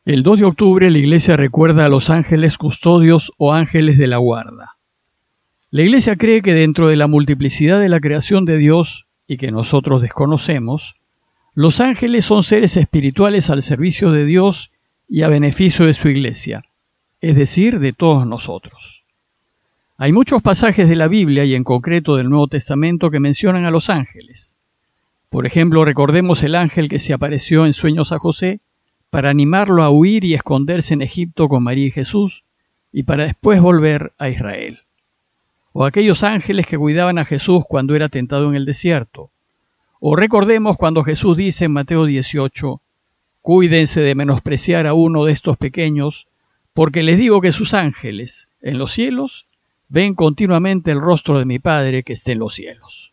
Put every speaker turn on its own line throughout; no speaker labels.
El 2 de octubre la Iglesia recuerda a los ángeles custodios o ángeles de la guarda. La Iglesia cree que dentro de la multiplicidad de la creación de Dios y que nosotros desconocemos, los ángeles son seres espirituales al servicio de Dios y a beneficio de su Iglesia, es decir, de todos nosotros. Hay muchos pasajes de la Biblia y en concreto del Nuevo Testamento que mencionan a los ángeles. Por ejemplo, recordemos el ángel que se apareció en sueños a José para animarlo a huir y esconderse en Egipto con María y Jesús, y para después volver a Israel. O aquellos ángeles que cuidaban a Jesús cuando era tentado en el desierto. O recordemos cuando Jesús dice en Mateo 18, «Cuídense de menospreciar a uno de estos pequeños, porque les digo que sus ángeles, en los cielos, ven continuamente el rostro de mi Padre que está en los cielos».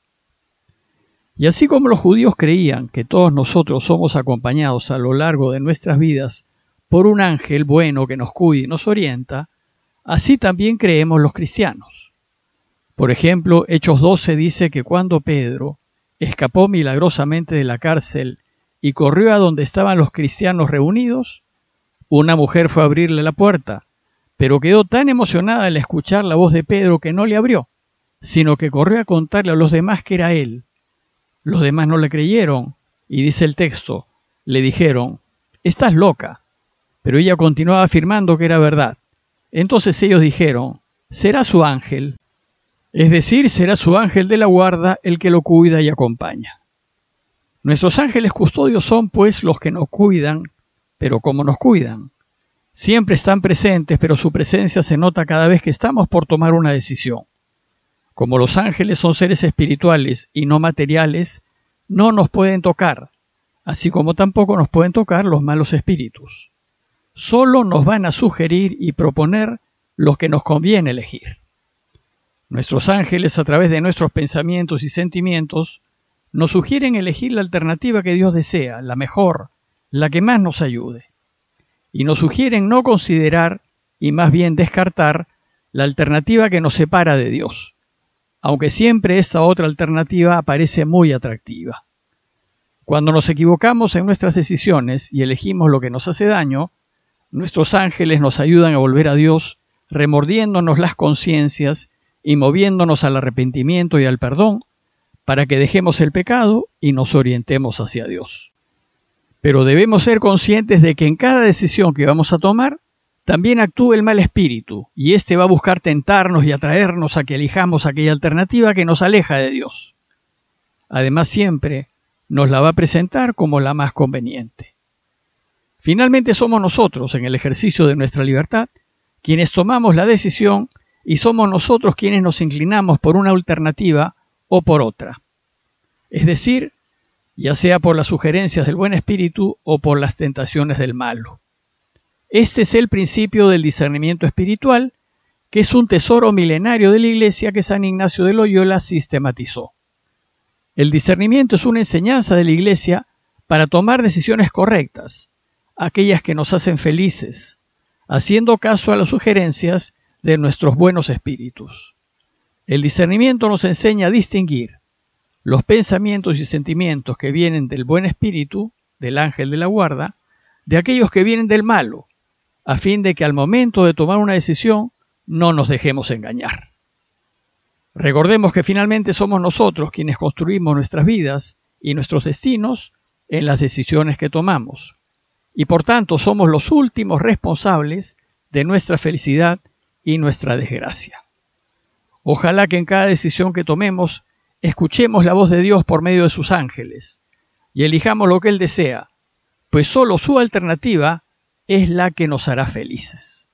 Y así como los judíos creían que todos nosotros somos acompañados a lo largo de nuestras vidas por un ángel bueno que nos cuida y nos orienta, así también creemos los cristianos. Por ejemplo, Hechos 12 dice que cuando Pedro escapó milagrosamente de la cárcel y corrió a donde estaban los cristianos reunidos, una mujer fue a abrirle la puerta, pero quedó tan emocionada al escuchar la voz de Pedro que no le abrió, sino que corrió a contarle a los demás que era él. Los demás no le creyeron, y dice el texto, le dijeron, «Estás loca», pero ella continuaba afirmando que era verdad. Entonces ellos dijeron, «Será su ángel», es decir, será su ángel de la guarda el que lo cuida y acompaña. Nuestros ángeles custodios son, pues, los que nos cuidan, pero ¿cómo nos cuidan? Siempre están presentes, pero su presencia se nota cada vez que estamos por tomar una decisión. Como los ángeles son seres espirituales y no materiales, no nos pueden tocar, así como tampoco nos pueden tocar los malos espíritus. Solo nos van a sugerir y proponer los que nos conviene elegir. Nuestros ángeles, a través de nuestros pensamientos y sentimientos, nos sugieren elegir la alternativa que Dios desea, la mejor, la que más nos ayude. Y nos sugieren no considerar y más bien descartar la alternativa que nos separa de Dios, aunque siempre esta otra alternativa aparece muy atractiva. Cuando nos equivocamos en nuestras decisiones y elegimos lo que nos hace daño, nuestros ángeles nos ayudan a volver a Dios, remordiéndonos las conciencias y moviéndonos al arrepentimiento y al perdón, para que dejemos el pecado y nos orientemos hacia Dios. Pero debemos ser conscientes de que en cada decisión que vamos a tomar, también actúa el mal espíritu, y éste va a buscar tentarnos y atraernos a que elijamos aquella alternativa que nos aleja de Dios. Además, siempre nos la va a presentar como la más conveniente. Finalmente somos nosotros, en el ejercicio de nuestra libertad, quienes tomamos la decisión y somos nosotros quienes nos inclinamos por una alternativa o por otra. Es decir, ya sea por las sugerencias del buen espíritu o por las tentaciones del malo. Este es el principio del discernimiento espiritual, que es un tesoro milenario de la Iglesia que San Ignacio de Loyola sistematizó. El discernimiento es una enseñanza de la Iglesia para tomar decisiones correctas, aquellas que nos hacen felices, haciendo caso a las sugerencias de nuestros buenos espíritus. El discernimiento nos enseña a distinguir los pensamientos y sentimientos que vienen del buen espíritu, del ángel de la guarda, de aquellos que vienen del malo, a fin de que al momento de tomar una decisión no nos dejemos engañar. Recordemos que finalmente somos nosotros quienes construimos nuestras vidas y nuestros destinos en las decisiones que tomamos, y por tanto somos los últimos responsables de nuestra felicidad y nuestra desgracia. Ojalá que en cada decisión que tomemos escuchemos la voz de Dios por medio de sus ángeles y elijamos lo que Él desea, pues solo su alternativa es la que nos hará felices.